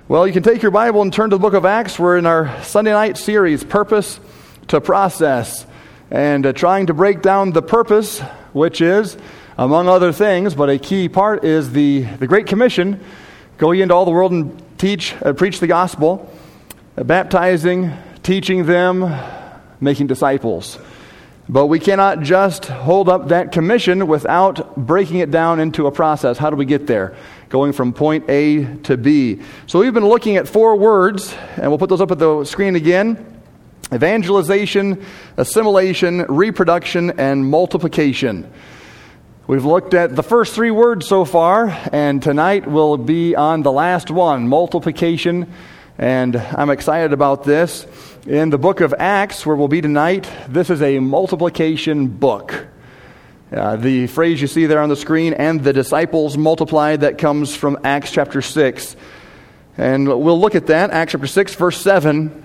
Well, you can take your Bible and turn to the book of Acts. We're in our Sunday night series, Purpose to Process, and trying to break down the purpose, which is, among other things, but a key part is the Great Commission. Go ye into all the world and preach the gospel, baptizing, teaching them, making disciples. But we cannot just hold up that commission without breaking it down into a process. How do we get there? Going from point A to B. So we've been looking at 4 words, and we'll put those up at the screen again. Evangelization, assimilation, reproduction, and multiplication. We've looked at the first 3 words so far, and tonight we'll be on the last one, multiplication. And I'm excited about this. In the book of Acts, where we'll be tonight, this is a multiplication book. The phrase you see there on the screen, and the disciples multiplied, that comes from Acts chapter 6. And we'll look at that, Acts chapter 6, verse 7.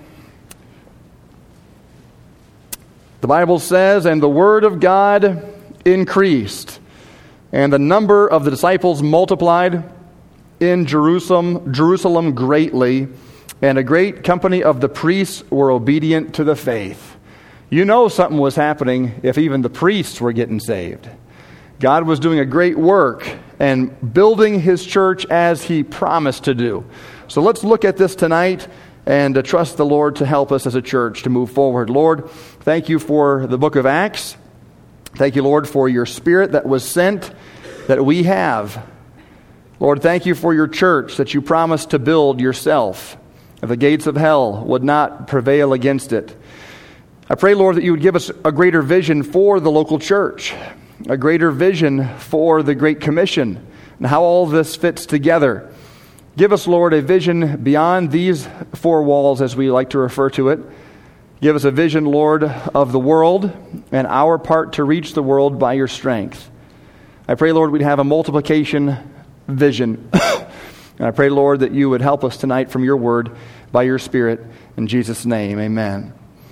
The Bible says, "And the word of God increased, and the number of the disciples multiplied in Jerusalem greatly, and a great company of the priests were obedient to the faith." You know something was happening if even the priests were getting saved. God was doing a great work and building His church as He promised to do. So let's look at this tonight and trust the Lord to help us as a church to move forward. Lord, thank You for the book of Acts. Thank You, Lord, for Your Spirit that was sent, that we have. Lord, thank You for Your church that You promised to build Yourself. The gates of hell would not prevail against it. I pray, Lord, that You would give us a greater vision for the local church, a greater vision for the Great Commission, and how all this fits together. Give us, Lord, a vision beyond these 4 walls, as we like to refer to it. Give us a vision, Lord, of the world and our part to reach the world by Your strength. I pray, Lord, we'd have a multiplication vision. And I pray, Lord, that You would help us tonight from Your word by Your Spirit. In Jesus' name, amen.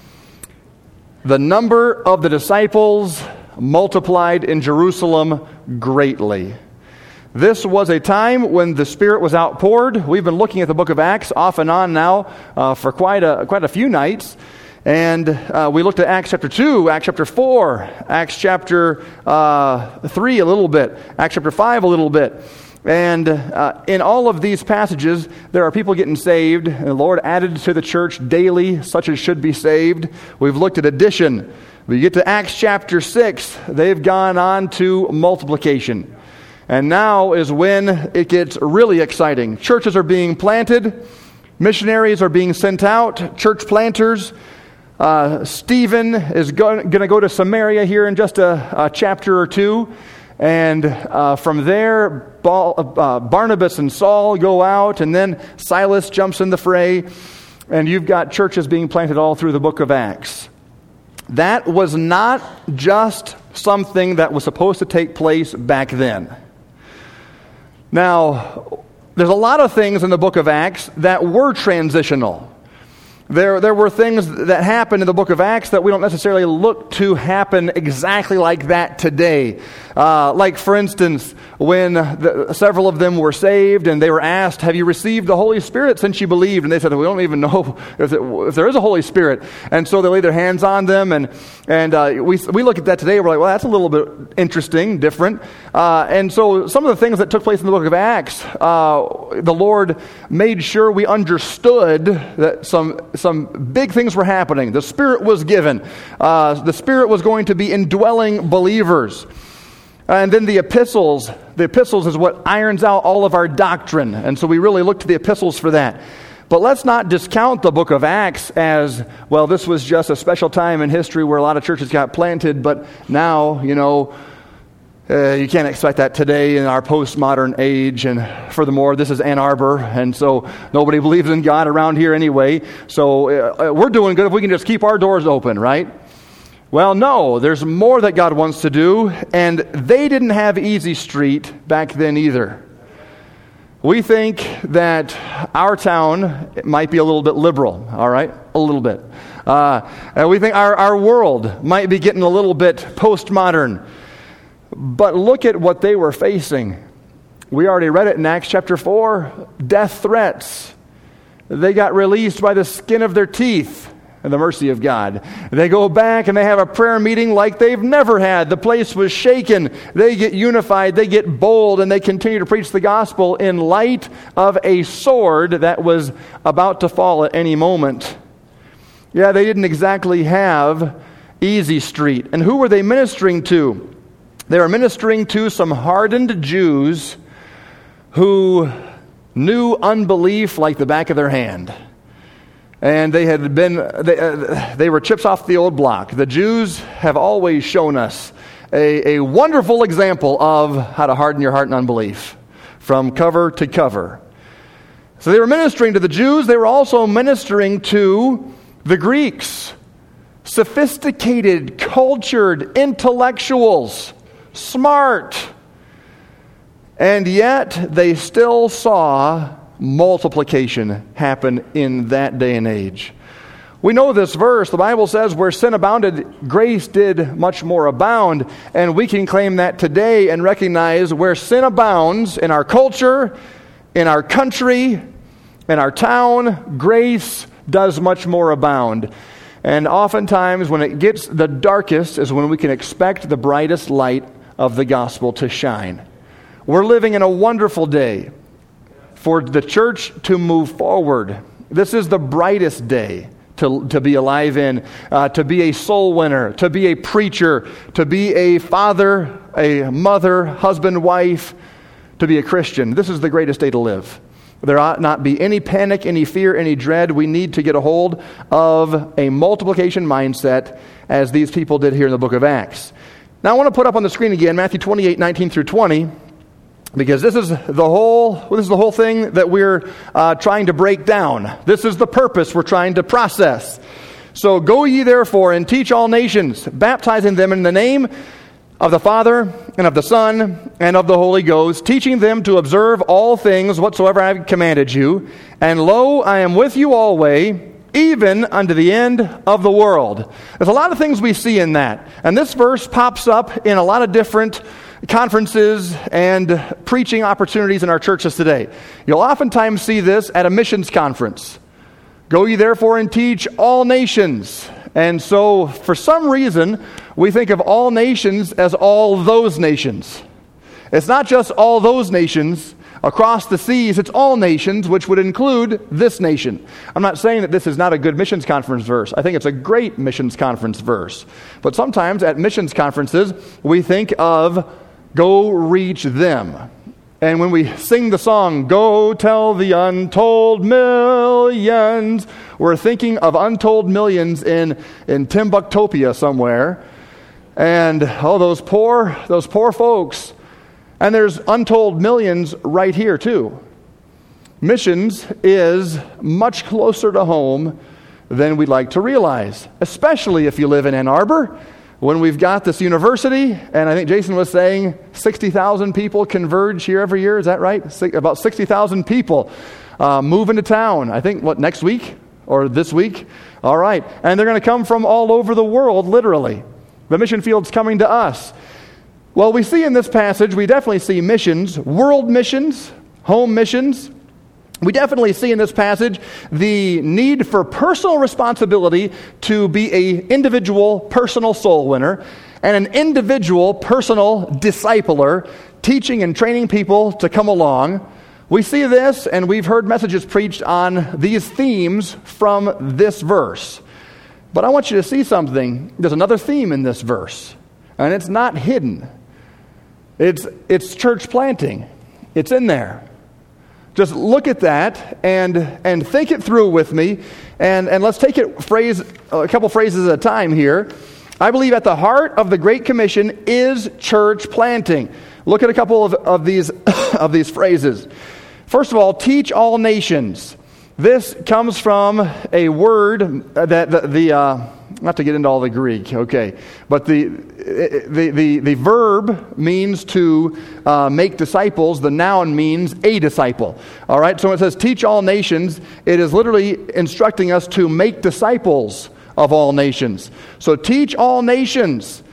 The number of the disciples multiplied in Jerusalem greatly. This was a time when the Spirit was outpoured. We've been looking at the book of Acts off and on now for quite a few nights. And we looked at Acts chapter 2, Acts chapter 4, Acts chapter 3 a little bit, Acts chapter 5 a little bit. And in all of these passages, there are people getting saved, and the Lord added to the church daily, such as should be saved. We've looked at addition. We get to Acts chapter 6, they've gone on to multiplication. And now is when it gets really exciting. Churches are being planted, missionaries are being sent out, church planters. Stephen is going to go to Samaria here in just a chapter or 2. And from there, Barnabas and Saul go out, and then Silas jumps in the fray, and you've got churches being planted all through the book of Acts. That was not just something that was supposed to take place back then. Now, there's a lot of things in the book of Acts that were transitional. There were things that happened in the book of Acts that we don't necessarily look to happen exactly like that today. Like, for instance, when several of them were saved and they were asked, "Have you received the Holy Spirit since you believed?" And they said, "We don't even know if there is a Holy Spirit." And so they laid their hands on them. And we look at that today, we're like, well, that's a little bit interesting, different. And so some of the things that took place in the book of Acts, the Lord made sure we understood that some big things were happening. The Spirit was given. The Spirit was going to be indwelling believers. And then the epistles is what irons out all of our doctrine. And so we really look to the epistles for that. But let's not discount the book of Acts as, well, this was just a special time in history where a lot of churches got planted, but now, you can't expect that today in our postmodern age. And furthermore, this is Ann Arbor, and so nobody believes in God around here anyway. So we're doing good if we can just keep our doors open, right? Well, no, there's more that God wants to do, and they didn't have easy street back then either. We think that our town might be a little bit liberal, all right? A little bit. And we think our world might be getting a little bit postmodern. But look at what they were facing. We already read it in Acts chapter 4. Death threats. They got released by the skin of their teeth and the mercy of God. They go back and they have a prayer meeting like they've never had. The place was shaken. They get unified. They get bold, and they continue to preach the gospel in light of a sword that was about to fall at any moment. Yeah, they didn't exactly have easy street. And who were they ministering to? They were ministering to some hardened Jews who knew unbelief like the back of their hand. And they were chips off the old block. The Jews have always shown us a wonderful example of how to harden your heart in unbelief from cover to cover. So they were ministering to the Jews. They were also ministering to the Greeks. Sophisticated, cultured, intellectuals, smart. And yet they still saw multiplication happen in that day and age. We know this verse. The Bible says, where sin abounded, grace did much more abound. And we can claim that today and recognize where sin abounds in our culture, in our country, in our town, grace does much more abound. And oftentimes when it gets the darkest is when we can expect the brightest light of the gospel to shine. We're living in a wonderful day for the church to move forward. This is the brightest day to be alive in, to be a soul winner, to be a preacher, to be a father, a mother, husband, wife, to be a Christian. This is the greatest day to live. There ought not be any panic, any fear, any dread. We need to get a hold of a multiplication mindset as these people did here in the book of Acts. Now I want to put up on the screen again Matthew 28, 19 through 20. Because this is the whole thing that we're trying to break down. This is the purpose we're trying to process. So go ye therefore and teach all nations, baptizing them in the name of the Father and of the Son and of the Holy Ghost, teaching them to observe all things whatsoever I have commanded you. And lo, I am with you always, even unto the end of the world. There's a lot of things we see in that. And this verse pops up in a lot of different conferences and preaching opportunities in our churches today. You'll oftentimes see this at a missions conference. Go ye therefore and teach all nations. And so for some reason, we think of all nations as all those nations. It's not just all those nations across the seas, it's all nations, which would include this nation. I'm not saying that this is not a good missions conference verse. I think it's a great missions conference verse. But sometimes at missions conferences, we think of go reach them. And when we sing the song, go tell the untold millions, we're thinking of untold millions in Timbuktu somewhere. And those poor folks. And there's untold millions right here too. Missions is much closer to home than we'd like to realize, especially if you live in Ann Arbor. When we've got this university, and I think Jason was saying 60,000 people converge here every year. Is that right? About 60,000 people move into town. I think, next week or this week? All right. And they're going to come from all over the world, literally. The mission field's coming to us. Well, we see in this passage, we definitely see missions, world missions, home missions. We definitely see in this passage the need for personal responsibility to be an individual personal soul winner and an individual personal discipler, teaching and training people to come along. We see this, and we've heard messages preached on these themes from this verse. But I want you to see something. There's another theme in this verse, and it's not hidden. It's church planting. It's in there. Just look at that and think it through with me, and let's take it a couple phrases at a time here. I believe at the heart of the Great Commission is church planting. Look at a couple of these of these phrases. First of all, teach all nations. This comes from a word that the not to get into all the Greek, okay, but the verb means to make disciples. The noun means a disciple. All right, so when it says teach all nations, it is literally instructing us to make disciples of all nations. So teach all nations,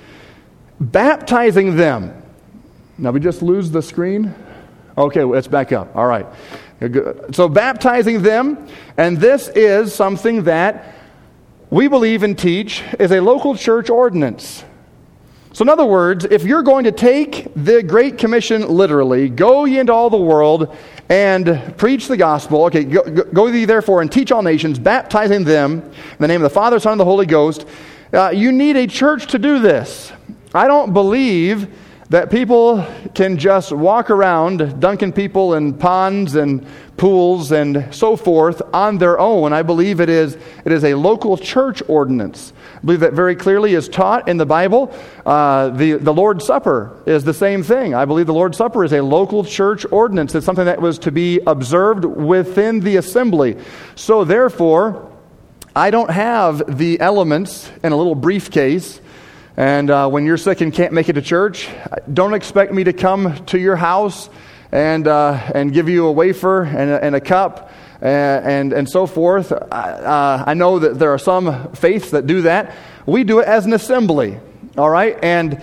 baptizing them. Now we just lose the screen. Okay, it's back up. All right. So baptizing them, and this is something that we believe and teach is a local church ordinance. So in other words, if you're going to take the Great Commission literally, go ye into all the world and preach the gospel. Okay, go ye therefore and teach all nations, baptizing them in the name of the Father, Son, and the Holy Ghost. You need a church to do this. I don't believe that people can just walk around dunking people in ponds and pools and so forth on their own. I believe it is a local church ordinance. I believe that very clearly is taught in the Bible. The Lord's Supper is the same thing. I believe the Lord's Supper is a local church ordinance. It's something that was to be observed within the assembly. So therefore, I don't have the elements in a little briefcase. And when you're sick and can't make it to church, don't expect me to come to your house and give you a wafer and a cup and so forth. I know that there are some faiths that do that. We do it as an assembly, all right? And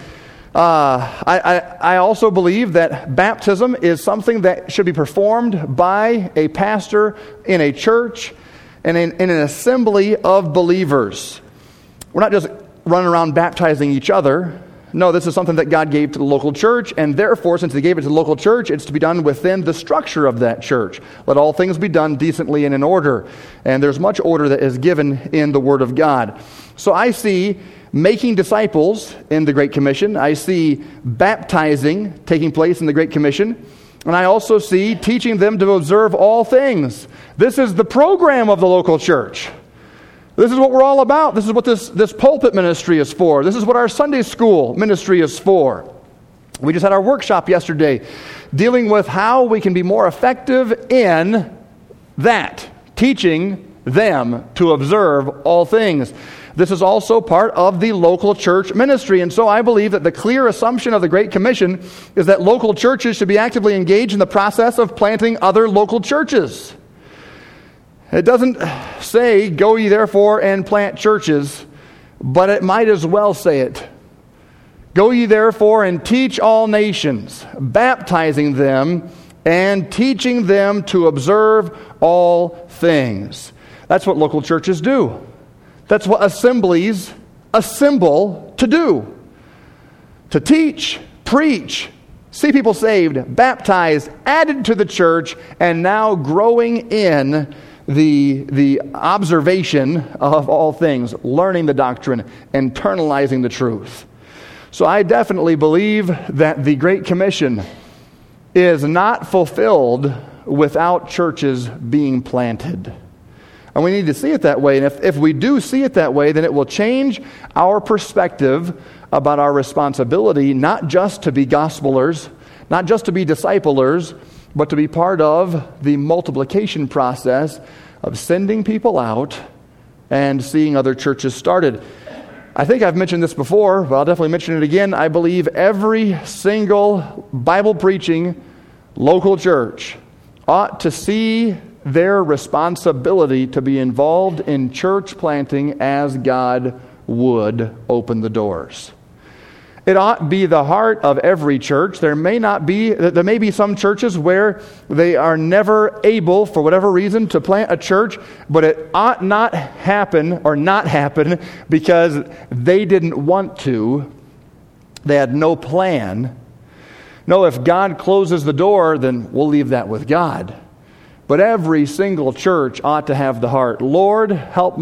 I also believe that baptism is something that should be performed by a pastor in a church and in an assembly of believers. We're not just running around baptizing each other. No, this is something that God gave to the local church, and therefore, since He gave it to the local church, it's to be done within the structure of that church. Let all things be done decently and in order. And there's much order that is given in the Word of God. So I see making disciples in the Great Commission. I see baptizing taking place in the Great Commission. And I also see teaching them to observe all things. This is the program of the local church. This is what we're all about. This is what this pulpit ministry is for. This is what our Sunday school ministry is for. We just had our workshop yesterday dealing with how we can be more effective in that, teaching them to observe all things. This is also part of the local church ministry. And so I believe that the clear assumption of the Great Commission is that local churches should be actively engaged in the process of planting other local churches. It doesn't say, go ye therefore and plant churches, but it might as well say it. Go ye therefore and teach all nations, baptizing them and teaching them to observe all things. That's what local churches do. That's what assemblies assemble to do. To teach, preach, see people saved, baptized, added to the church, and now growing in the observation of all things, learning the doctrine, internalizing the truth. So I definitely believe that the Great Commission is not fulfilled without churches being planted. And we need to see it that way. And if we do see it that way, then it will change our perspective about our responsibility, not just to be gospelers, not just to be disciplers, but to be part of the multiplication process of sending people out and seeing other churches started. I think I've mentioned this before, but I'll definitely mention it again. I believe every single Bible-preaching local church ought to see their responsibility to be involved in church planting as God would open the doors. It ought be the heart of every church. There may be some churches where they are never able, for whatever reason, to plant a church, but it ought not happen because they didn't want to. They had no plan. No, if God closes the door, then we'll leave that with God. But every single church ought to have the heart, Lord, help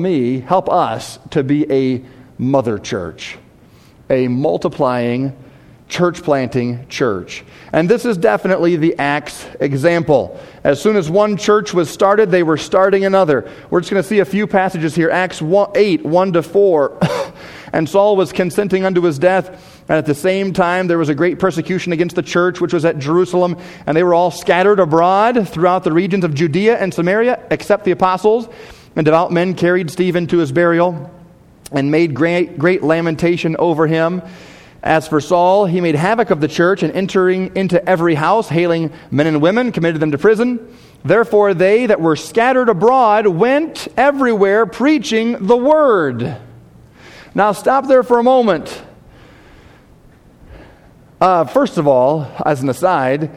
us to be a mother church. A multiplying, church-planting church. And this is definitely the Acts example. As soon as one church was started, they were starting another. We're just going to see a few passages here. Acts 8, 1-4. And Saul was consenting unto his death, and at the same time there was a great persecution against the church which was at Jerusalem, and they were all scattered abroad throughout the regions of Judea and Samaria, except the apostles. And devout men carried Stephen to his burial, and made great lamentation over him. As for Saul, he made havoc of the church, and entering into every house, hailing men and women, committed them to prison. Therefore they that were scattered abroad went everywhere preaching the word. Now stop there for a moment. First of all, as an aside,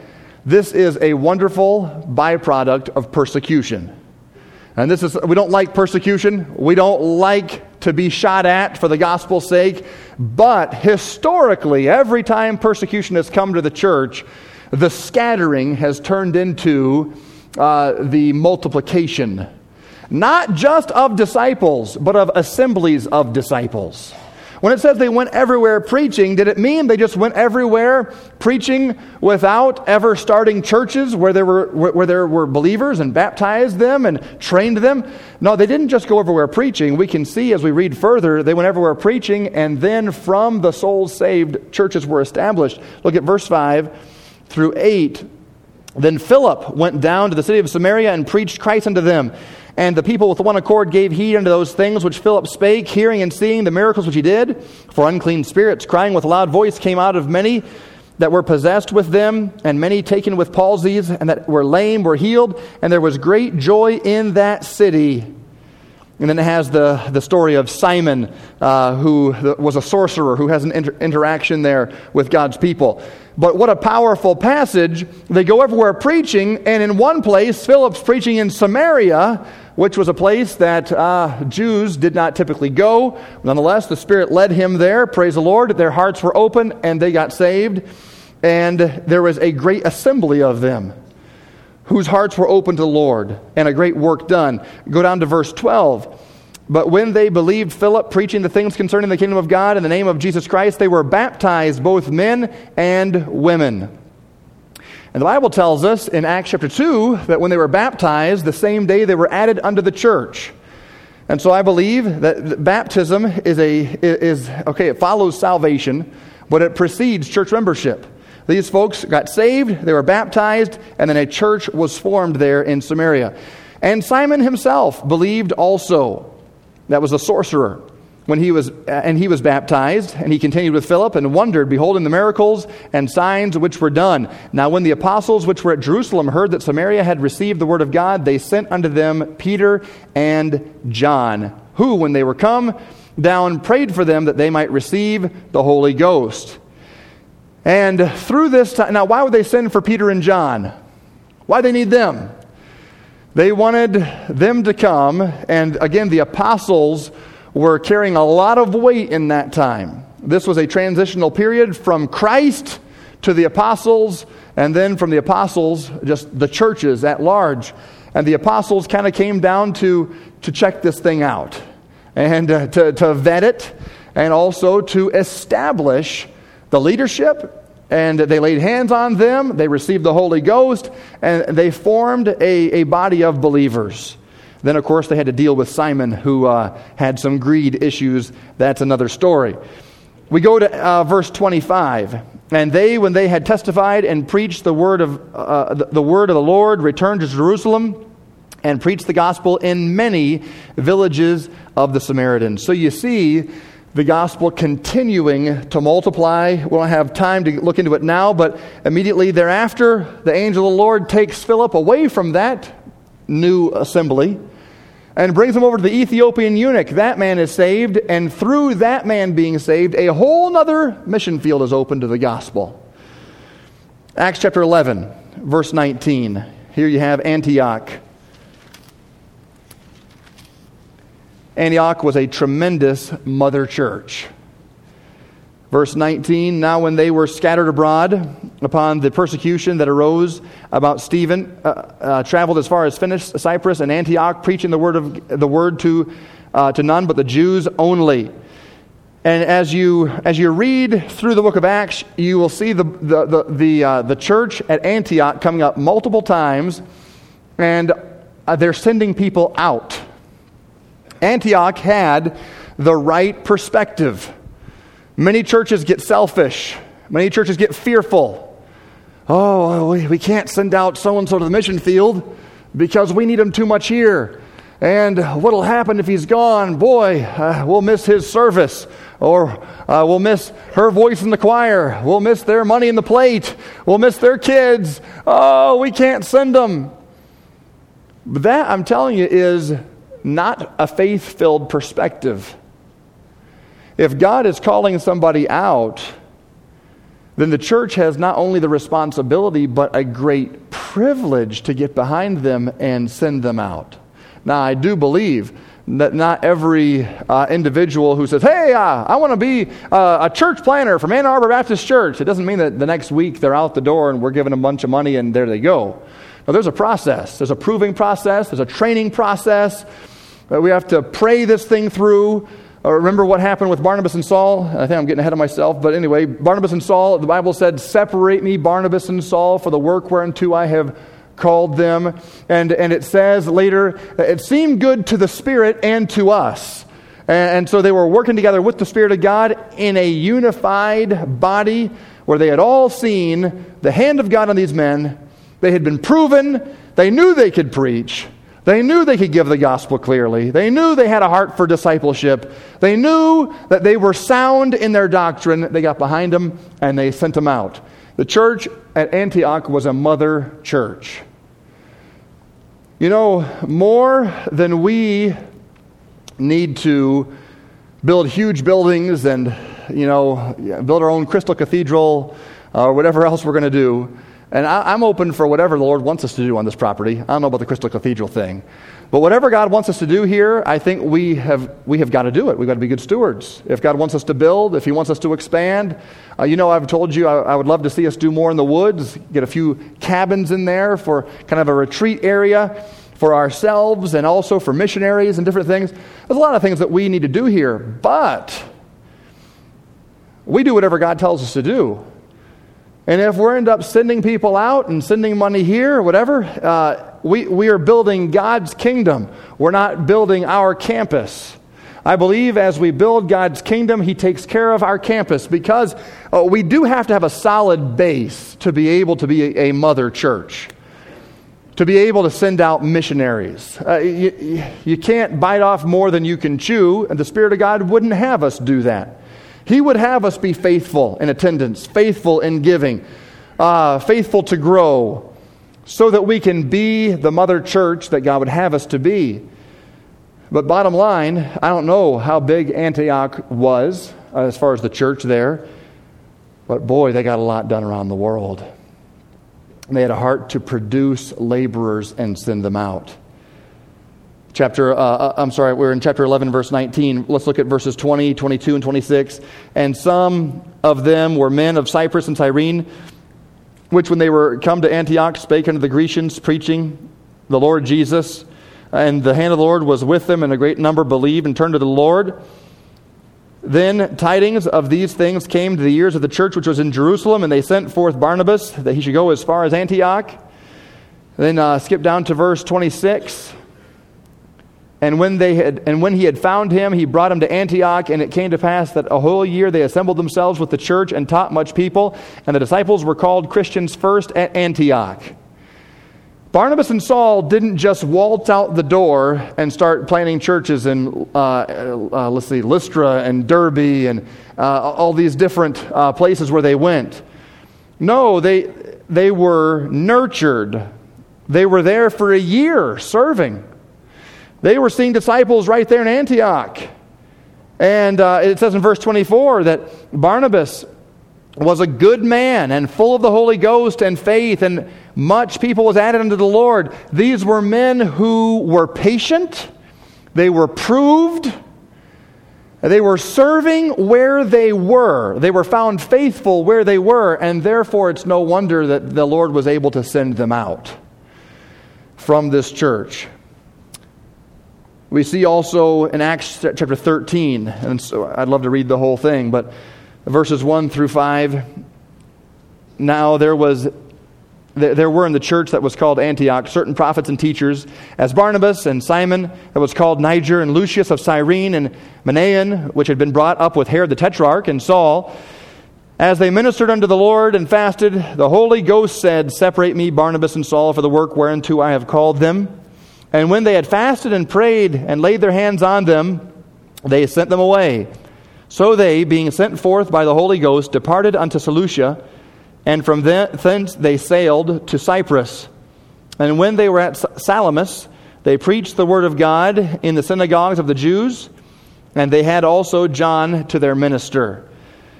This is a wonderful byproduct of persecution. And we don't like persecution. We don't like to be shot at for the gospel's sake. But historically, every time persecution has come to the church, the scattering has turned into the multiplication. Not just of disciples, but of assemblies of disciples. When it says they went everywhere preaching, did it mean they just went everywhere preaching without ever starting churches where there were believers and baptized them and trained them? No, they didn't just go everywhere preaching. We can see as we read further, they went everywhere preaching, and then from the souls saved, churches were established. Look at verse 5 through 8. Then Philip went down to the city of Samaria and preached Christ unto them. And the people with one accord gave heed unto those things which Philip spake, hearing and seeing the miracles which he did. For unclean spirits, crying with a loud voice, came out of many that were possessed with them, and many taken with palsies, and that were lame were healed. And there was great joy in that city. And then it has the story of Simon, who was a sorcerer, who has an interaction there with God's people. But what a powerful passage. They go everywhere preaching, and in one place, Philip's preaching in Samaria, which was a place that Jews did not typically go. Nonetheless, the Spirit led him there. Praise the Lord. Their hearts were open, and they got saved. And there was a great assembly of them whose hearts were open to the Lord, and a great work done. Go down to verse 12. But when they believed Philip preaching the things concerning the kingdom of God in the name of Jesus Christ, they were baptized, both men and women. And the Bible tells us in Acts chapter 2 that when they were baptized, the same day they were added unto the church. And so I believe that baptism it follows salvation, but it precedes church membership. These folks got saved, they were baptized, and then a church was formed there in Samaria. And Simon himself believed also. That was a sorcerer. When he was baptized, and he continued with Philip, and wondered, beholding the miracles and signs which were done. Now when the apostles which were at Jerusalem heard that Samaria had received the word of God, they sent unto them Peter and John, who, when they were come down, prayed for them that they might receive the Holy Ghost. And through this time, now why would they send for Peter and John? Why they need them? They wanted them to come, and again, the apostles were carrying a lot of weight in that time. This was a transitional period from Christ to the apostles, and then from the apostles, just the churches at large. And the apostles kind of came down to check this thing out, and to vet it, and also to establish the leadership. And they laid hands on them, they received the Holy Ghost, and they formed a body of believers. Then, of course, they had to deal with Simon, who had some greed issues. That's another story. We go to verse 25. And they, when they had testified and preached the word of the Lord, returned to Jerusalem and preached the gospel in many villages of the Samaritans. So you see the gospel continuing to multiply. We don't have time to look into it now, but immediately thereafter, the angel of the Lord takes Philip away from that new assembly and brings him over to the Ethiopian eunuch. That man is saved, and through that man being saved, a whole other mission field is open to the gospel. Acts chapter 11, verse 19. Here you have Antioch. Antioch was a tremendous mother church. Verse 19, now when they were scattered abroad upon the persecution that arose about Stephen, traveled as far as Phoenix, Cyprus, and Antioch, preaching the word to none but the Jews only. And as you read through the book of Acts, you will see the church at Antioch coming up multiple times, and they're sending people out. Antioch had the right perspective. Many churches get selfish. Many churches get fearful. Oh, we can't send out so-and-so to the mission field because we need him too much here. And what'll happen if he's gone? Boy, we'll miss his service. Or we'll miss her voice in the choir. We'll miss their money in the plate. We'll miss their kids. Oh, we can't send them. But that, I'm telling you, is not a faith-filled perspective. If God is calling somebody out, then the church has not only the responsibility, but a great privilege to get behind them and send them out. Now, I do believe that not every individual who says, hey, I want to be a church planner from Ann Arbor Baptist Church, it doesn't mean that the next week they're out the door and we're giving them a bunch of money and there they go. No, there's a process. There's a proving process. There's a training process. We have to pray this thing through. Remember what happened with Barnabas and Saul? I think I'm getting ahead of myself, but anyway, Barnabas and Saul, the Bible said, separate me, Barnabas and Saul, for the work whereunto I have called them. And it says later, it seemed good to the Spirit and to us. And so they were working together with the Spirit of God in a unified body where they had all seen the hand of God on these men. They had been proven. They knew they could preach. They knew they could give the gospel clearly. They knew they had a heart for discipleship. They knew that they were sound in their doctrine. They got behind them and they sent them out. The church at Antioch was a mother church. You know, more than we need to build huge buildings and, build our own crystal cathedral or whatever else we're going to do. And I'm open for whatever the Lord wants us to do on this property. I don't know about the Crystal Cathedral thing. But whatever God wants us to do here, I think we have got to do it. We've got to be good stewards. If God wants us to build, if He wants us to expand, I've told you I would love to see us do more in the woods, get a few cabins in there for kind of a retreat area for ourselves and also for missionaries and different things. There's a lot of things that we need to do here, but we do whatever God tells us to do. And if we end up sending people out and sending money here or whatever, we are building God's kingdom. We're not building our campus. I believe as we build God's kingdom, He takes care of our campus because we do have to have a solid base to be able to be a mother church, to be able to send out missionaries. You can't bite off more than you can chew, and the Spirit of God wouldn't have us do that. He would have us be faithful in attendance, faithful in giving, faithful to grow, so that we can be the mother church that God would have us to be. But bottom line, I don't know how big Antioch was as far as the church there, but boy, they got a lot done around the world. They had a heart to produce laborers and send them out. We're in chapter 11, verse 19. Let's look at verses 20, 22, and 26. And some of them were men of Cyprus and Cyrene, which when they were come to Antioch spake unto the Grecians, preaching the Lord Jesus. And the hand of the Lord was with them, and a great number believed and turned to the Lord. Then tidings of these things came to the ears of the church which was in Jerusalem, and they sent forth Barnabas that he should go as far as Antioch. Then skip down to verse 26. And when he had found him, he brought him to Antioch, and it came to pass that a whole year they assembled themselves with the church and taught much people, and the disciples were called Christians first at Antioch. Barnabas and Saul didn't just waltz out the door and start planting churches in, Lystra and Derbe and all these different places where they went. No, they were nurtured. They were there for a year serving. They were seeing disciples right there in Antioch. And it says in verse 24 that Barnabas was a good man and full of the Holy Ghost and faith, and much people was added unto the Lord. These were men who were patient. They were proved. They were serving where they were. They were found faithful where they were, and therefore it's no wonder that the Lord was able to send them out from this church. We see also in Acts chapter 13, and so I'd love to read the whole thing, but verses 1 through 5. Now there were in the church that was called Antioch certain prophets and teachers, as Barnabas and Simon that was called Niger, and Lucius of Cyrene, and Manaen, which had been brought up with Herod the Tetrarch, and Saul. As they ministered unto the Lord and fasted, the Holy Ghost said, Separate me, Barnabas and Saul, for the work whereunto I have called them. And when they had fasted and prayed and laid their hands on them, they sent them away. So they, being sent forth by the Holy Ghost, departed unto Seleucia, and from thence they sailed to Cyprus. And when they were at Salamis, they preached the word of God in the synagogues of the Jews, and they had also John to their minister.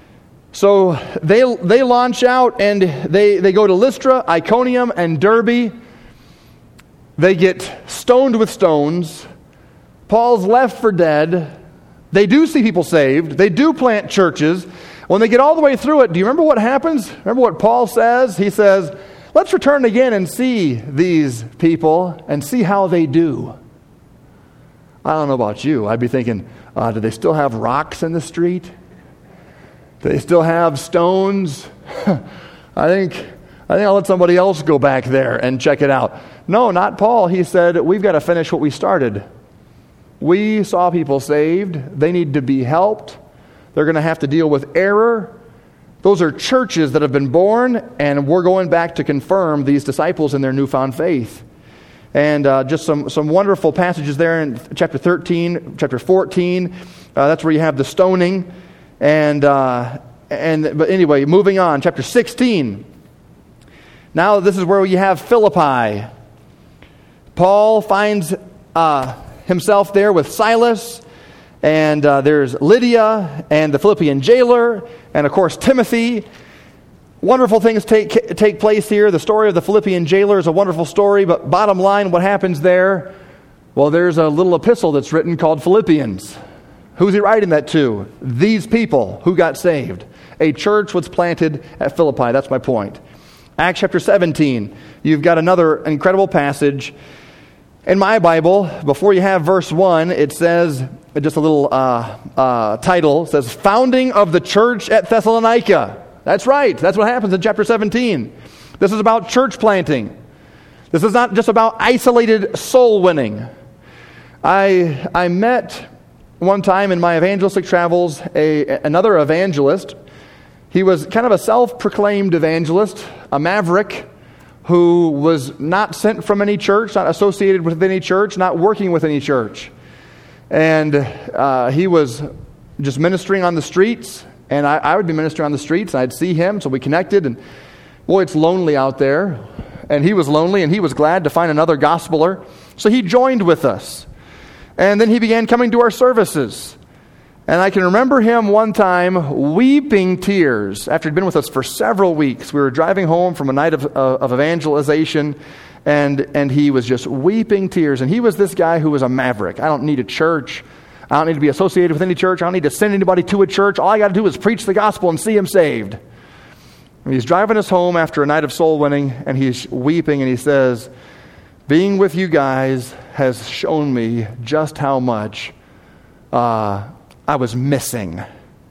So they launch out and they go to Lystra, Iconium, and Derbe. They get stoned with stones. Paul's left for dead. They do see people saved. They do plant churches. When they get all the way through it, do you remember what happens? Remember what Paul says? He says, let's return again and see these people and see how they do. I don't know about you. I'd be thinking, do they still have rocks in the street? Do they still have stones? I think I'll let somebody else go back there and check it out. No, not Paul. He said, we've got to finish what we started. We saw people saved. They need to be helped. They're going to have to deal with error. Those are churches that have been born, and we're going back to confirm these disciples in their newfound faith. And just some wonderful passages there in chapter 13, chapter 14. That's where you have the stoning. But anyway, moving on, chapter 16. Now this is where you have Philippi. Paul finds himself there with Silas, and there's Lydia and the Philippian jailer, and of course Timothy. Wonderful things take place here. The story of the Philippian jailer is a wonderful story, but bottom line, what happens there? Well, there's a little epistle that's written called Philippians. Who's he writing that to? These people who got saved. A church was planted at Philippi. That's my point. Acts chapter 17. You've got another incredible passage. In my Bible, before you have verse 1, it says, just a little title, it says, Founding of the Church at Thessalonica. That's right. That's what happens in chapter 17. This is about church planting. This is not just about isolated soul winning. I met one time in my evangelistic travels another evangelist. He was kind of a self-proclaimed evangelist, a maverick, who was not sent from any church, not associated with any church, not working with any church. And he was just ministering on the streets, and I would be ministering on the streets, and I'd see him, so we connected, and boy, it's lonely out there. And he was lonely, and he was glad to find another gospeler, so he joined with us. And then he began coming to our services. And I can remember him one time weeping tears after he'd been with us for several weeks. We were driving home from a night of evangelization, and he was just weeping tears. And he was this guy who was a maverick. I don't need a church. I don't need to be associated with any church. I don't need to send anybody to a church. All I got to do is preach the gospel and see him saved. And he's driving us home after a night of soul winning, and he's weeping, and he says, being with you guys has shown me just how much I was missing.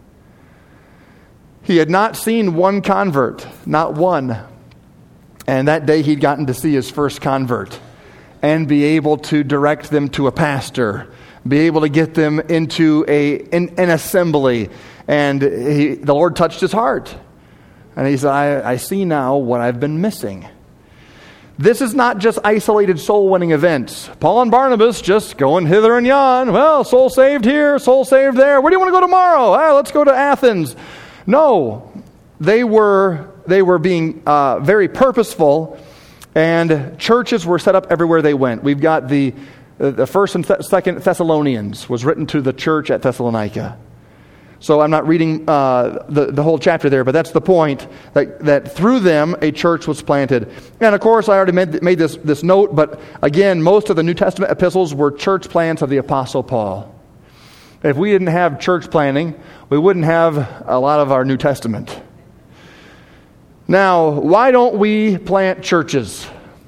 He had not seen one convert, not one. And that day he'd gotten to see his first convert and be able to direct them to a pastor, be able to get them into an assembly. And the Lord touched his heart. And he said, I see now what I've been missing. This is not just isolated soul-winning events. Paul and Barnabas just going hither and yon. Well, soul saved here, soul saved there. Where do you want to go tomorrow? Let's go to Athens. No, they were being very purposeful, and churches were set up everywhere they went. We've got the first and second Thessalonians was written to the church at Thessalonica. So I'm not reading the whole chapter there, but that's the point, that through them a church was planted. And of course, I already made this note, but again, most of the New Testament epistles were church plants of the Apostle Paul. If we didn't have church planting, we wouldn't have a lot of our New Testament. Now, why don't we plant churches?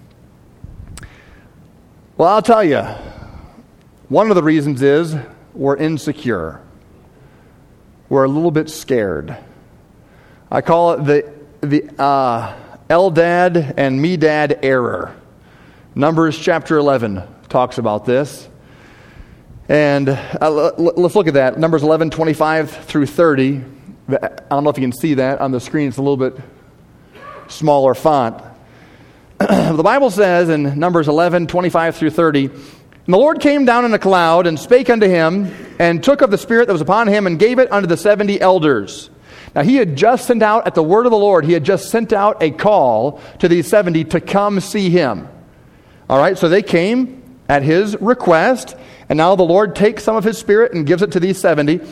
Well, I'll tell you, one of the reasons is we're insecure. We're a little bit scared. I call it the Eldad and Medad error. Numbers chapter 11 talks about this. And let's look at that. Numbers 11, 25 through 30. I don't know if you can see that on the screen. It's a little bit smaller font. The Bible says in Numbers 11, 25 through 30, And the Lord came down in a cloud and spake unto him, and took of the Spirit that was upon him, and gave it unto the 70 elders. Now he had just sent out, at the word of the Lord, he had just sent out a call to these 70 to come see him. All right, so they came at his request, and now the Lord takes some of his Spirit and gives it to these 70.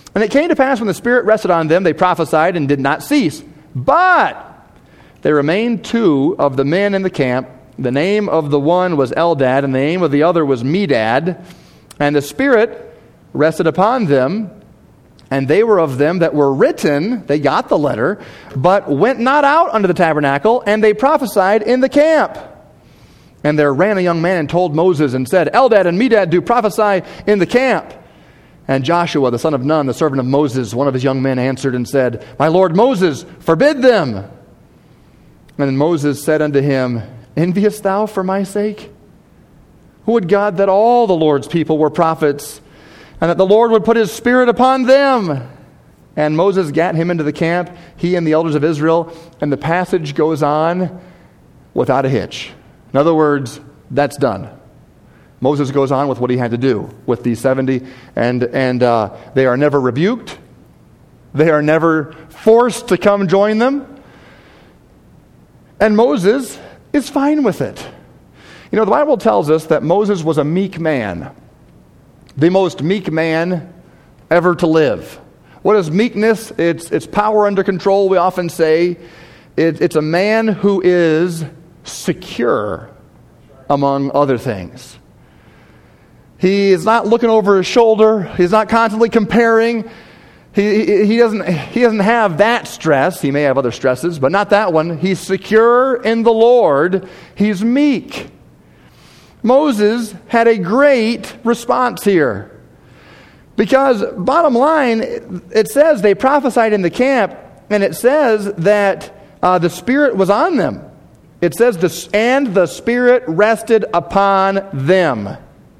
And it came to pass when the Spirit rested on them, they prophesied and did not cease. But there remained 2 of the men in the camp. The name of the one was Eldad, and the name of the other was Medad. And the Spirit rested upon them, and they were of them that were written, they got the letter, but went not out unto the tabernacle, and they prophesied in the camp. And there ran a young man and told Moses and said, Eldad and Medad do prophesy in the camp. And Joshua, the son of Nun, the servant of Moses, one of his young men, answered and said, My Lord Moses, forbid them. And then Moses said unto him, Enviest thou for my sake? Would God that all the Lord's people were prophets, and that the Lord would put his Spirit upon them. And Moses gat him into the camp, he and the elders of Israel, and the passage goes on without a hitch. In other words, that's done. Moses goes on with what he had to do with these 70, and they are never rebuked. They are never forced to come join them. And Moses is fine with it. You know, the Bible tells us that Moses was a meek man. The most meek man ever to live. What is meekness? It's power under control, we often say. It's a man who is secure, among other things. He is not looking over his shoulder. He's not constantly comparing. He doesn't have that stress. He may have other stresses, but not that one. He's secure in the Lord. He's meek. Moses had a great response here. Because, bottom line, it says they prophesied in the camp, and it says that the Spirit was on them. It says, and the Spirit rested upon them.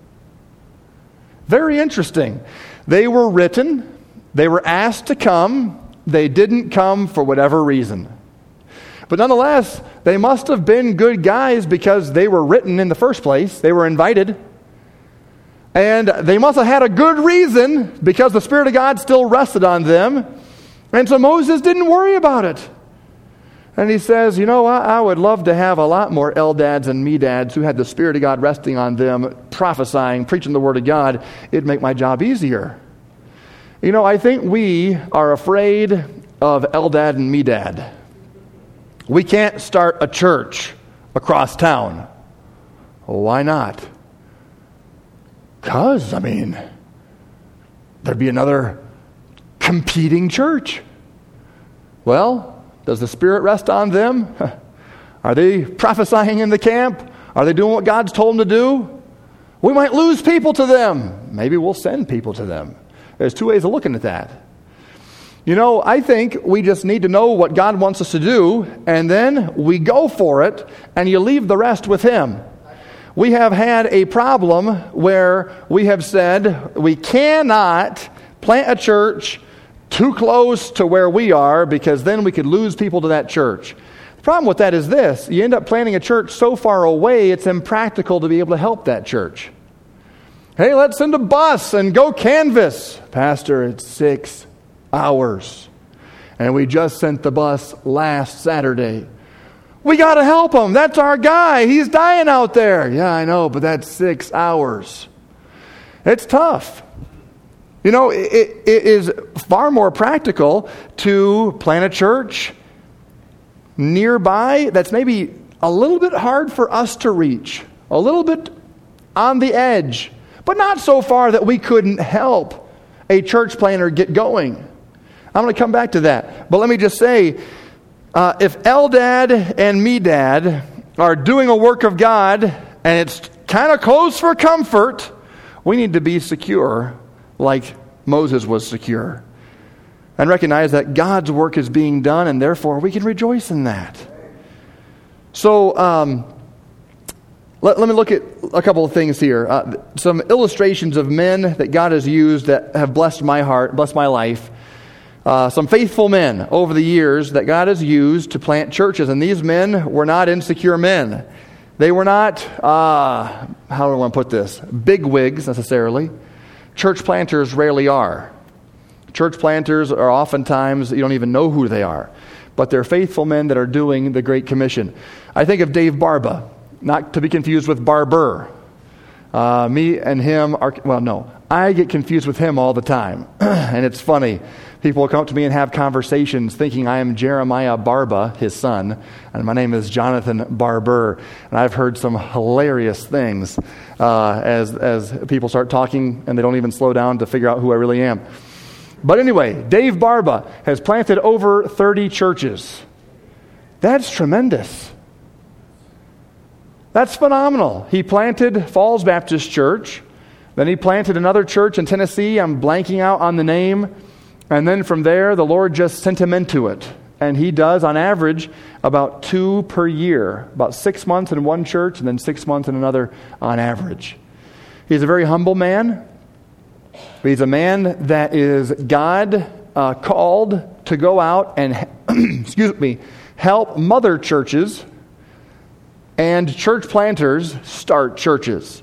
Very interesting. They were written. They were asked to come. They didn't come for whatever reason. But nonetheless, they must have been good guys because they were written in the first place. They were invited. And they must have had a good reason because the Spirit of God still rested on them. And so Moses didn't worry about it. And he says, you know what? I would love to have a lot more Eldads and Medads who had the Spirit of God resting on them, prophesying, preaching the Word of God. It'd make my job easier. You know, I think we are afraid of Eldad and Medad. We can't start a church across town. Why not? Because, there'd be another competing church. Well, does the Spirit rest on them? Are they prophesying in the camp? Are they doing what God's told them to do? We might lose people to them. Maybe we'll send people to them. There's 2 ways of looking at that. You know, I think we just need to know what God wants us to do, and then we go for it, and you leave the rest with Him. We have had a problem where we have said we cannot plant a church too close to where we are because then we could lose people to that church. The problem with that is this. You end up planting a church so far away, it's impractical to be able to help that church. Hey, let's send a bus and go canvass. Pastor, it's 6 hours. And we just sent the bus last Saturday. We got to help him. That's our guy. He's dying out there. Yeah, I know, but that's 6 hours. It's tough. You know, it is far more practical to plant a church nearby that's maybe a little bit hard for us to reach, a little bit on the edge, but not so far that we couldn't help a church planter get going. I'm going to come back to that. But let me just say, if Eldad and Medad are doing a work of God and it's kind of close for comfort, we need to be secure like Moses was secure. And recognize that God's work is being done, and therefore we can rejoice in that. So, let me look at a couple of things here. Some illustrations of men that God has used that have blessed my heart, blessed my life. Some faithful men over the years that God has used to plant churches. And these men were not insecure men. They were not, how do I want to put this, bigwigs necessarily. Church planters rarely are. Church planters are oftentimes, you don't even know who they are. But they're faithful men that are doing the Great Commission. I think of Dave Barba, not to be confused with Barber. Me and him are, I get confused with him all the time. And it's funny. People will come up to me and have conversations thinking I am Jeremiah Barba, his son, and my name is Jonathan Barber. And I've heard some hilarious things as people start talking and they don't even slow down to figure out who I really am. But anyway, Dave Barba has planted over 30 churches. That's tremendous. That's phenomenal. He planted Falls Baptist Church. Then he planted another church in Tennessee. I'm blanking out on the name. And then from there, the Lord just sent him into it. And he does, on average, about 2 per year. About 6 months in one church and then 6 months in another on average. He's a very humble man. He's a man that is God called to go out and, help mother churches and church planters start churches.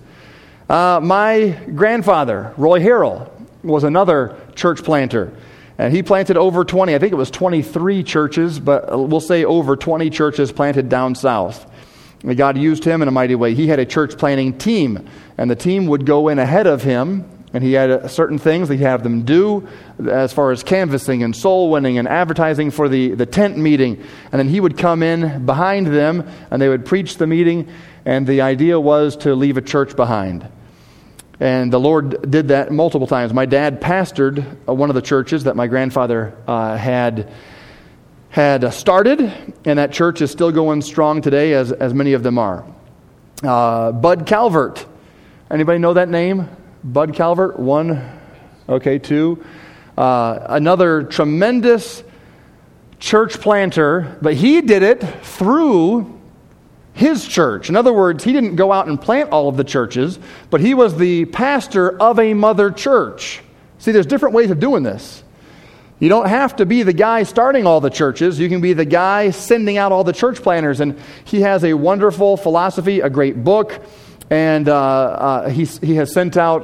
My grandfather, Roy Harrell, was another church planter. And he planted over 20, I think it was 23 churches, but we'll say over 20 churches planted down south. And God used him in a mighty way. He had a church planting team, and the team would go in ahead of him, and he had certain things that he'd have them do as far as canvassing and soul winning and advertising for the tent meeting. And then he would come in behind them, and they would preach the meeting, and the idea was to leave a church behind. And the Lord did that multiple times. My dad pastored one of the churches that my grandfather had started, and that church is still going strong today, as many of them are. Bud Calvert. Anybody know that name? Bud Calvert? 1. Okay, 2. Another tremendous church planter, but he did it through his church. In other words, he didn't go out and plant all of the churches, but he was the pastor of a mother church. See, there's different ways of doing this. You don't have to be the guy starting all the churches. You can be the guy sending out all the church planters. And he has a wonderful philosophy, a great book, and he has sent out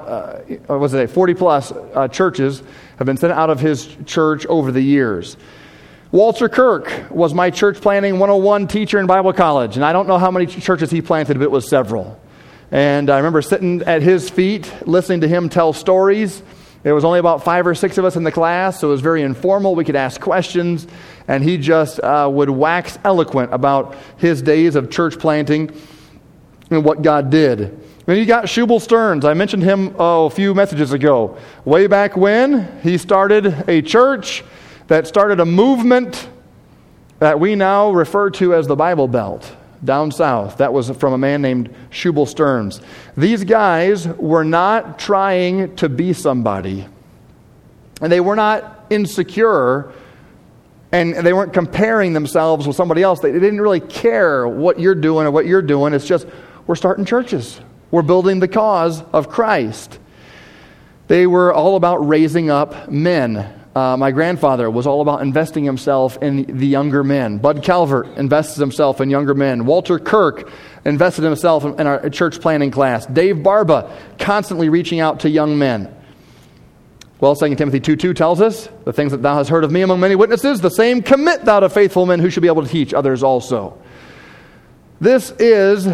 40-plus churches have been sent out of his church over the years. Walter Kirk was my church planting 101 teacher in Bible college, and I don't know how many churches he planted, but it was several. And I remember sitting at his feet, listening to him tell stories. There was only about 5 or 6 of us in the class, so it was very informal. We could ask questions, and he just would wax eloquent about his days of church planting and what God did. Then you got Shubal Stearns. I mentioned him a few messages ago. Way back when, he started a church that started a movement that we now refer to as the Bible Belt down south. That was from a man named Shubal Stearns. These guys were not trying to be somebody, and they were not insecure, and they weren't comparing themselves with somebody else. They didn't really care what you're doing or what you're doing. It's just, we're starting churches. We're building the cause of Christ. They were all about raising up men. My grandfather was all about investing himself in the younger men. Bud Calvert invested himself in younger men. Walter Kirk invested himself in our church planting class. Dave Barba constantly reaching out to young men. Well, 2 Timothy 2:2 tells us, the things that thou hast heard of me among many witnesses, the same commit thou to faithful men who should be able to teach others also. This is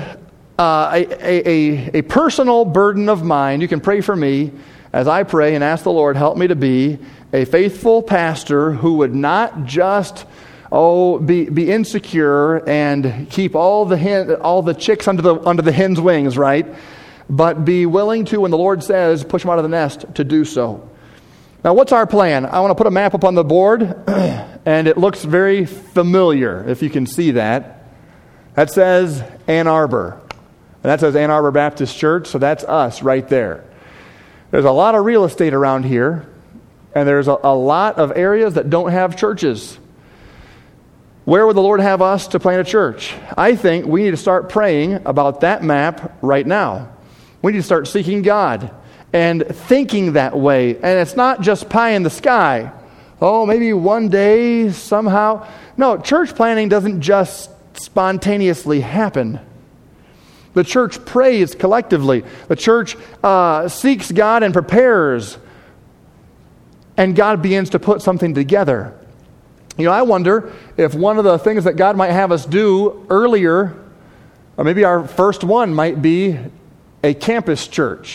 a personal burden of mine. You can pray for me as I pray and ask the Lord, help me to be a faithful pastor who would not just be insecure and keep all the chicks under the hen's wings, right? But be willing to, when the Lord says, push them out of the nest, to do so. Now, what's our plan? I want to put a map up on the board, and it looks very familiar, if you can see that. That says Ann Arbor. And that says Ann Arbor Baptist Church, so that's us right there. There's a lot of real estate around here, and there's a lot of areas that don't have churches. Where would the Lord have us to plant a church? I think we need to start praying about that map right now. We need to start seeking God and thinking that way. And it's not just pie in the sky. Oh, maybe one day, somehow. No, church planting doesn't just spontaneously happen. The church prays collectively. The church seeks God and prepares. And God begins to put something together. You know, I wonder if one of the things that God might have us do earlier, or maybe our first one might be a campus church.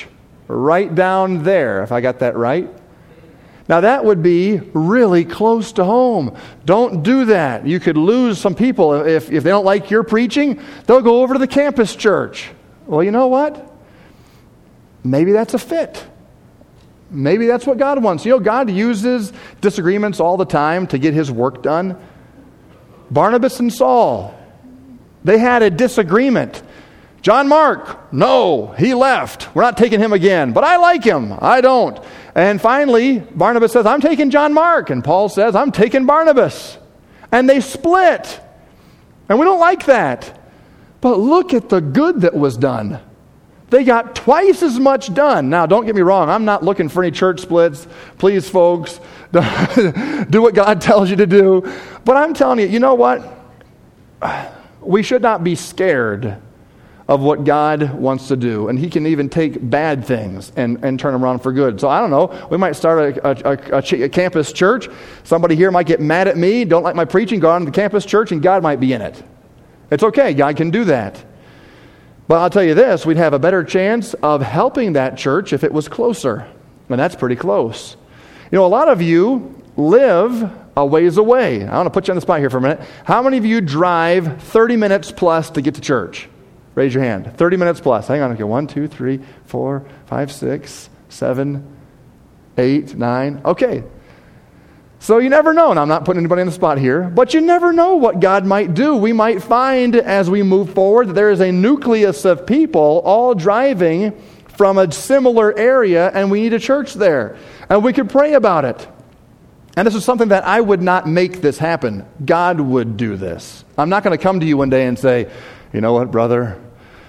right down there, if I got that right. Now that would be really close to home. Don't do that. You could lose some people. If they don't like your preaching, they'll go over to the campus church. Well, you know what? Maybe that's a fit. Maybe that's what God wants. You know, God uses disagreements all the time to get His work done. Barnabas and Saul, they had a disagreement. John Mark, no, he left. We're not taking him again. But I like him. I don't. And finally, Barnabas says, I'm taking John Mark. And Paul says, I'm taking Barnabas. And they split. And we don't like that. But look at the good that was done. They got twice as much done. Now, don't get me wrong. I'm not looking for any church splits. Please, folks, do what God tells you to do. But I'm telling you, you know what? We should not be scared of what God wants to do. And He can even take bad things and turn them around for good. So I don't know. We might start a campus church. Somebody here might get mad at me, don't like my preaching, go on to the campus church, and God might be in it. It's okay. God can do that. But I'll tell you this, we'd have a better chance of helping that church if it was closer. And that's pretty close. You know, a lot of you live a ways away. I want to put you on the spot here for a minute. How many of you drive 30 minutes plus to get to church? Raise your hand. 30 minutes plus. Hang on. Okay. 1, 2, 3, 4, 5, 6, 7, 8, 9. Okay. So you never know. And I'm not putting anybody on the spot here, but you never know what God might do. We might find as we move forward that there is a nucleus of people all driving from a similar area, and we need a church there. And we could pray about it. And this is something that I would not make this happen. God would do this. I'm not going to come to you one day and say, you know what, brother?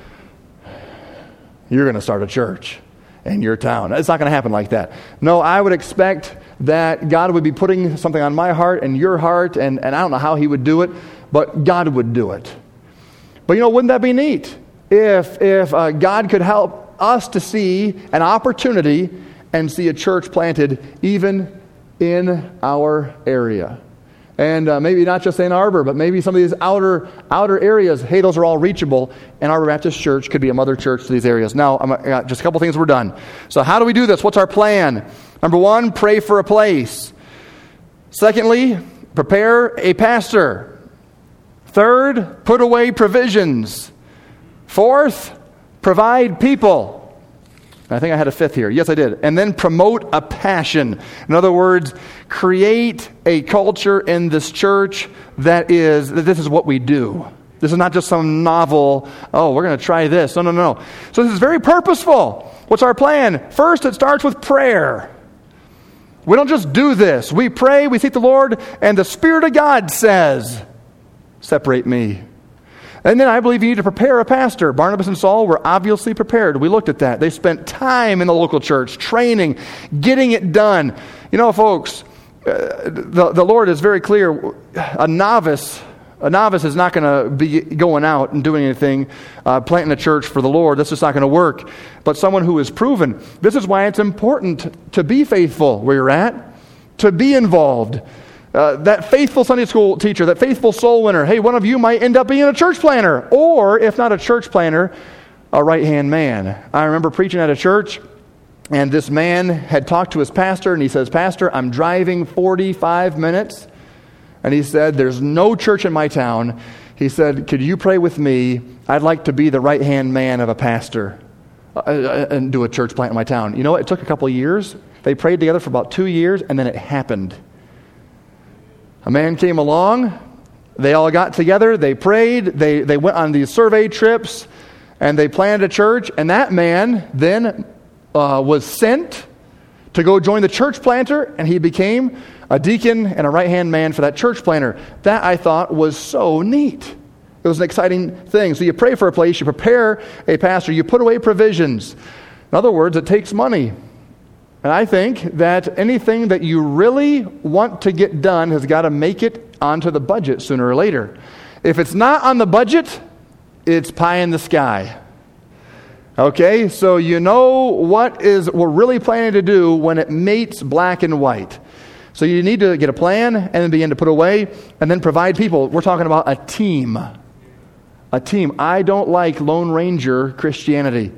You're going to start a church in your town. It's not going to happen like that. No, I would expect that God would be putting something on my heart and your heart, and I don't know how He would do it, but God would do it. But you know, wouldn't that be neat? If God could help us to see an opportunity and see a church planted even in our area. And maybe not just Ann Arbor, but maybe some of these outer areas, hey, those are all reachable. Ann Arbor Baptist Church could be a mother church to these areas. Now, just a couple things, we're done. So how do we do this? What's our plan? Number 1, pray for a place. Secondly, prepare a pastor. Third, put away provisions. Fourth, provide people. I think I had a fifth here. Yes, I did. And then promote a passion. In other words, create a culture in this church that this is what we do. This is not just some novel, oh, we're going to try this. No. So this is very purposeful. What's our plan? First, it starts with prayer. We don't just do this. We pray, we seek the Lord, and the Spirit of God says, separate me. And then I believe you need to prepare a pastor. Barnabas and Saul were obviously prepared. We looked at that. They spent time in the local church, training, getting it done. You know, folks, the Lord is very clear. A novice is not going to be going out and doing anything, planting a church for the Lord. That's just not going to work. But someone who is proven. This is why it's important to be faithful where you're at, to be involved. That faithful Sunday school teacher, that faithful soul winner, hey, one of you might end up being a church planner, or if not a church planner, a right-hand man. I remember preaching at a church, and this man had talked to his pastor, and he says, Pastor, I'm driving 45 minutes, and he said, there's no church in my town. He said, could you pray with me? I'd like to be the right-hand man of a pastor and do a church plant in my town. You know what? It took a couple of years. They prayed together for about 2 years, and then it happened. A man came along, they all got together, they prayed, they went on these survey trips, and they planted a church, and that man then was sent to go join the church planter, and he became a deacon and a right-hand man for that church planter. That, I thought, was so neat. It was an exciting thing. So you pray for a place, you prepare a pastor, you put away provisions. In other words, it takes money. And I think that anything that you really want to get done has got to make it onto the budget sooner or later. If it's not on the budget, it's pie in the sky. Okay, so you know what we're really planning to do when it meets black and white. So you need to get a plan and then begin to put away and then provide people. We're talking about a team. A team. I don't like Lone Ranger Christianity.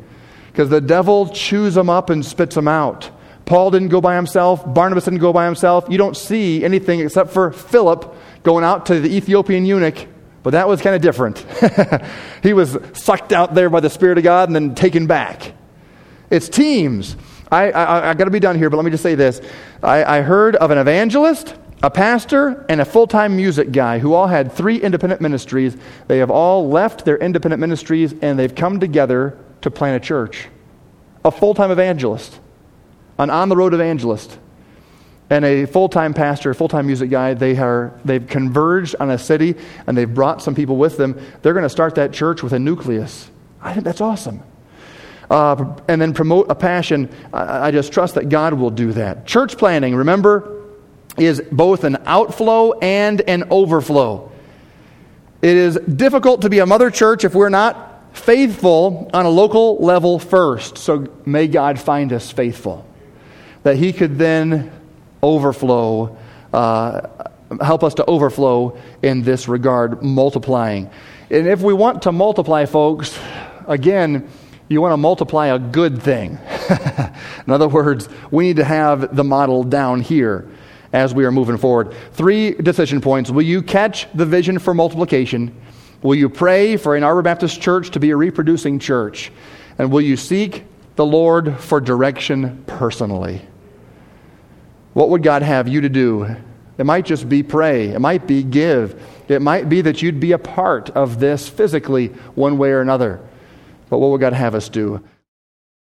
because the devil chews them up and spits them out. Paul didn't go by himself. Barnabas didn't go by himself. You don't see anything except for Philip going out to the Ethiopian eunuch, but that was kind of different. He was sucked out there by the Spirit of God and then taken back. It's teams. I got to be done here, but let me just say this. I heard of an evangelist, a pastor, and a full-time music guy who all had 3 independent ministries. They have all left their independent ministries and they've come together to plant a church. A full-time evangelist, an on-the-road evangelist, and a full-time pastor, a full-time music guy. They've converged on a city and they've brought some people with them. They're going to start that church with a nucleus. I think that's awesome. And then promote a passion. I just trust that God will do that. Church planting, remember, is both an outflow and an overflow. It is difficult to be a mother church if we're not faithful on a local level first. So may God find us faithful, that He could then overflow, help us to overflow in this regard, multiplying. And if we want to multiply, folks, again, you want to multiply a good thing. In other words, we need to have the model down here as we are moving forward. 3 decision points. Will you catch the vision for multiplication? Will you pray for Ann Arbor Baptist Church to be a reproducing church? And will you seek the Lord for direction personally? What would God have you to do? It might just be pray. It might be give. It might be that you'd be a part of this physically one way or another. But what would God have us do?